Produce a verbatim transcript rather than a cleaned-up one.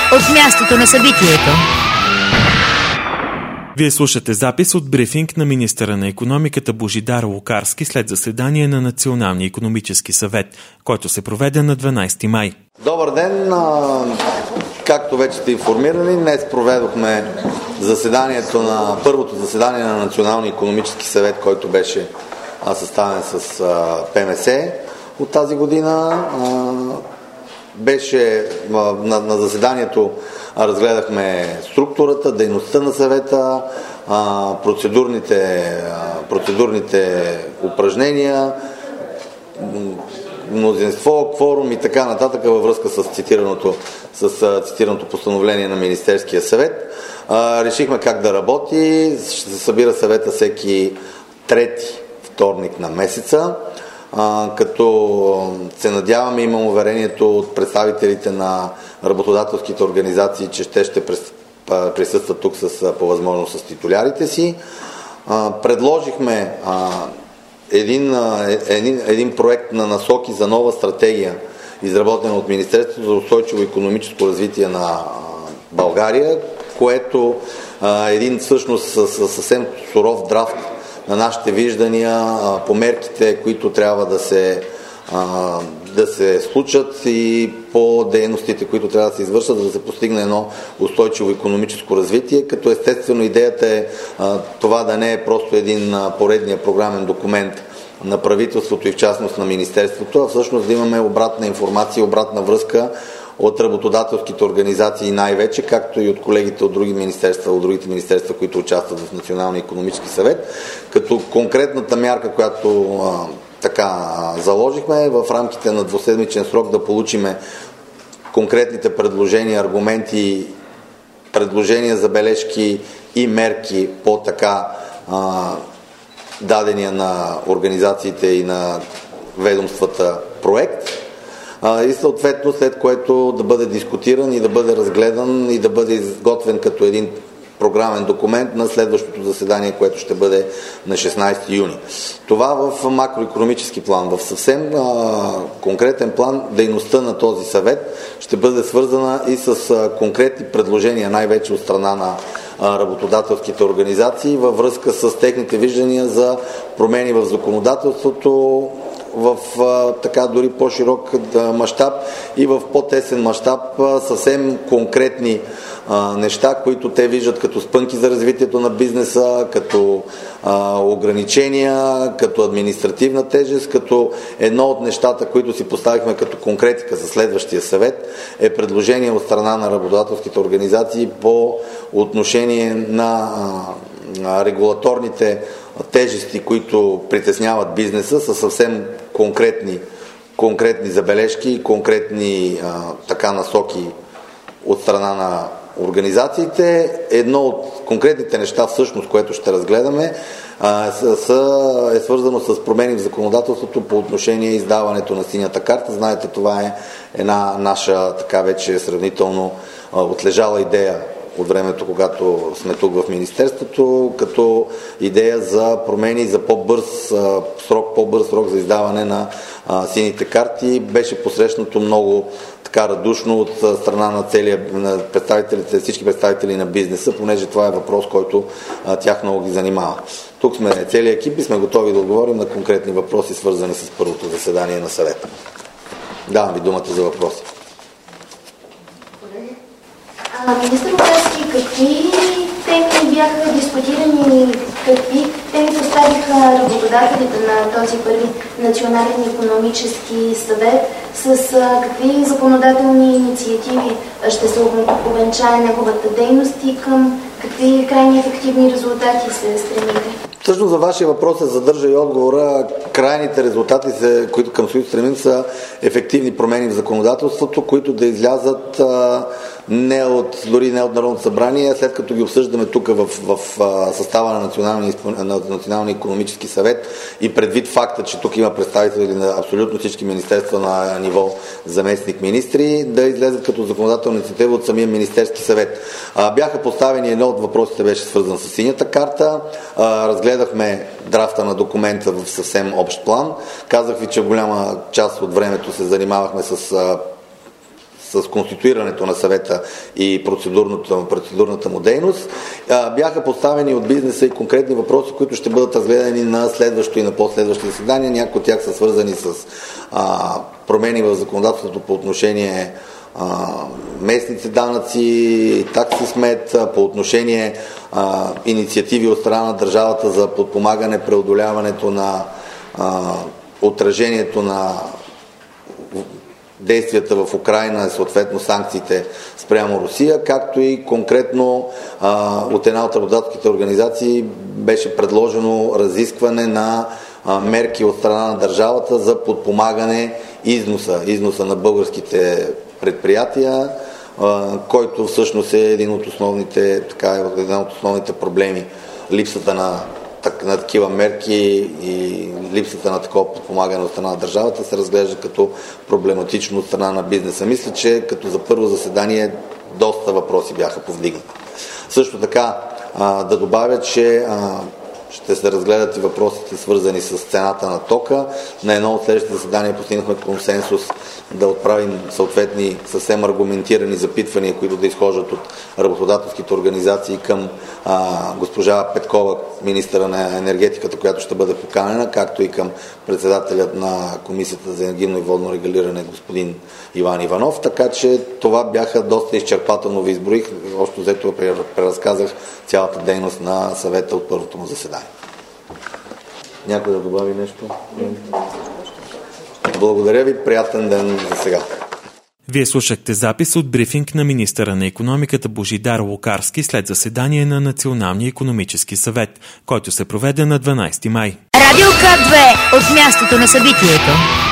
от мястото на събитието. Вие слушате запис от брифинг на министъра на икономиката Божидар Лукарски след заседание на Националния икономически съвет, който се проведе на дванадесети май. Добър ден! Както вече сте информирани, днес проведохме заседанието на първото заседание на Националния икономически съвет, който беше съставен с ПМС от тази година. Беше на, на заседанието разгледахме структурата, дейността на съвета, процедурните, процедурните упражнения, мнозинство, кворум и така нататък във връзка с цитираното, с цитираното постановление на Министерския съвет. Решихме как да работи. Ще се събира съвета всеки трети вторник на месеца. А, като се надяваме, имам уверението от представителите на работодателските организации, че те ще присъстват тук с, по възможност с титулярите си. А, предложихме а, един, а, един, един проект на насоки за нова стратегия, изработена от Министерството за устойчиво икономическо развитие на а, България, което е един всъщност съвсем суров драфт на нашите виждания по мерките, които трябва да се, да се случат и по дейностите, които трябва да се извършат, за да се постигне едно устойчиво икономическо развитие, като естествено идеята е това да не е просто един поредния програмен документ на правителството и в частност на Министерството, а всъщност да имаме обратна информация, обратна връзка от работодателските организации най-вече, както и от колегите от други министерства, от другите министерства, които участват в Националния икономически съвет. Като конкретната мярка, която а, така а, заложихме, е в рамките на двуседмичен срок да получиме конкретните предложения, аргументи, предложения, забележки и мерки по така а, дадения на организациите и на ведомствата проект. И съответно след което да бъде дискутиран и да бъде разгледан и да бъде изготвен като един програмен документ на следващото заседание, което ще бъде на шестнадесети юни. Това в макроикономически план. В съвсем а, конкретен план дейността на този съвет ще бъде свързана и с а, конкретни предложения, най-вече от страна на а, работодателските организации във връзка с техните виждания за промени в законодателството, в а, така дори по-широк мащаб и в по-тесен мащаб съвсем конкретни а, неща, които те виждат като спънки за развитието на бизнеса, като а, ограничения, като административна тежест, като едно от нещата, които си поставихме като конкретика за следващия съвет, е предложение от страна на работодателските организации по отношение на а, регулаторните тежести, които притесняват бизнеса, са съвсем конкретни, конкретни забележки и конкретни а, така насоки от страна на организациите. Едно от конкретните неща, всъщност, което ще разгледаме, а, с, с, е свързано с промени в законодателството по отношение издаването на синята карта. Знаете, това е една наша така вече сравнително а, отлежала идея от времето, когато сме тук в Министерството, като идея за промени за по-бърз срок, по-бърз срок за издаване на а, сините карти. Беше посрещнато много така радушно от страна на целия, на представителите, всички представители на бизнеса, понеже това е въпрос, който а, тях много ги занимава. Тук сме целият екип и сме готови да отговорим на конкретни въпроси, свързани с първото заседание на съвета. Давам ви думата за въпроси. Министър Лукарски, какви теми бяха дискутирани, какви теми поставиха работодателите на този първи национален икономически съвет, с а, какви законодателни инициативи ще се увенчае неговата дейност и към какви крайни ефективни резултати се стремите? Всъщност за вашия въпрос се задържа и отговора. Крайните резултати, които към които стремим, са ефективни промени в законодателството, които да излязат а, не от, дори не от Народното събрание, след като ги обсъждаме тук в, в, в състава на Националния, на Националния икономически съвет и предвид факта, че тук има представители на абсолютно всички министерства на ниво заместник министри, да излезат като законодателна инициатива от самия Министерски съвет. А, бяха поставени, едно от въпросите беше свързан с синята карта. А, разгледахме драфта на документа в съвсем общ план. Казах ви, че в голяма част от времето се занимавахме с а, с конституирането на съвета и процедурната, процедурната му дейност, бяха поставени от бизнеса и конкретни въпроси, които ще бъдат разгледани на следващо и на последващи заседания. Някои от тях са свързани с а, промени в законодателството по отношение а, местните данъци, такси смет, по отношение а, инициативи от страна на държавата за подпомагане преодоляването на а, отражението на действията в Украйна и съответно санкциите спрямо Русия, както и конкретно а, от една от работодателските организации беше предложено разискване на а, мерки от страна на държавата за подпомагане износа, износа на българските предприятия, а, който всъщност е един от основните, така, един от основните проблеми. Липсата на на такива мерки и липсата на такова подпомагане от страна на държавата се разглежда като проблематично от страна на бизнеса. Мисля, че като за първо заседание доста въпроси бяха повдигнати. Също така а, да добавя, че а, ще се разгледат и въпросите, свързани с цената на тока. На едно от следващите заседания постигнахме консенсус да отправим съответни съвсем аргументирани запитвания, които да изхождат от работодателските организации към а, госпожа Петкова, министъра на енергетиката, която ще бъде поканена, както и към председателят на Комисията за енергийно и водно регулиране господин Иван Иванов. Така че това бяха доста изчерпателно ви изброих. Още взето преразказах цялата дейност на съвета от първото му заседание. Някой да добави нещо? Благодаря ви, приятен ден за сега. Вие слушахте запис от брифинг на министъра на икономиката Божидар Лукарски след заседание на Националния икономически съвет, който се проведе на дванадесети май. Радио К две от мястото на събитието.